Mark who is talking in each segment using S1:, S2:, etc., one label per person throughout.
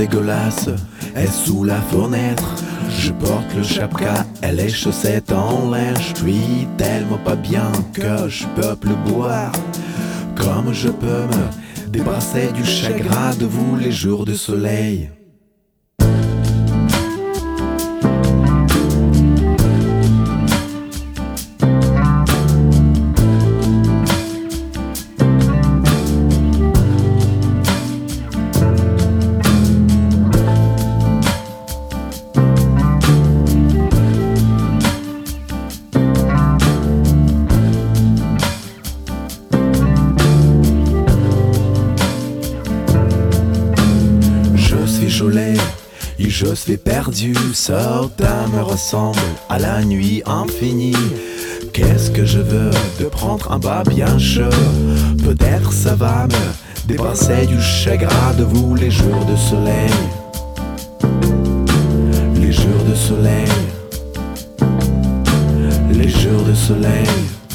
S1: dégueulasse est sous la fenêtre. Je porte le chapka et les chaussettes en linge. Je suis tellement pas bien que je peux plus boire. Comme je peux me débarrasser du chagrin de vous les jours de soleil. Et je suis perdu, certains me ressemblent à la nuit infinie. Qu'est-ce que je veux de prendre un bas bien chaud? Peut-être ça va me débarrasser du chagrin de vous les jours de soleil. Les jours de soleil. Les jours de soleil.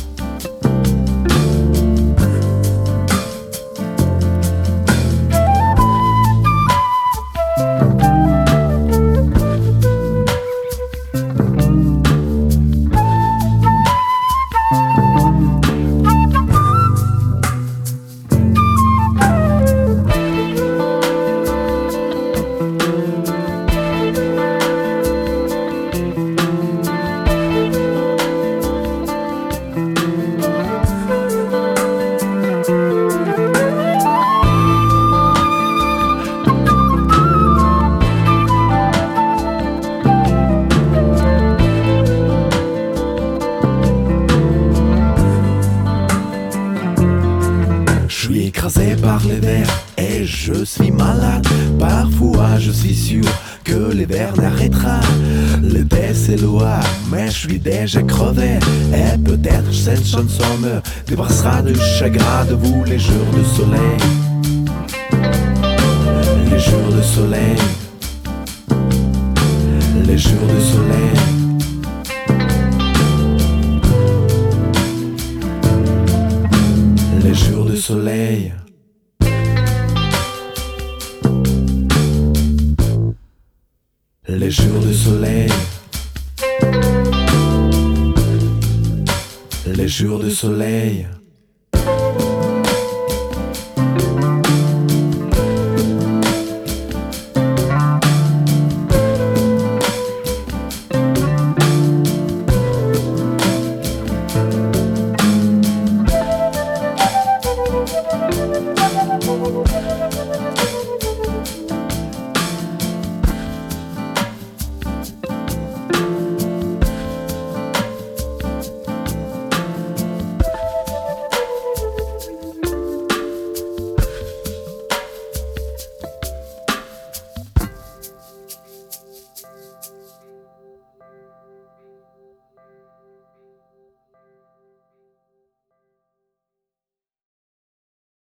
S1: Je suis écrasé par les vers et je suis malade. Parfois je suis sûr que les vers n'arrêtera. L'été c'est loin mais je suis déjà crevé. Et peut-être cette chanson me débarrassera du chagrin de vous les jours de soleil. Les jours de soleil. Les jours de soleil. Les jours de soleil. Les jours de soleil. Les jours de soleil.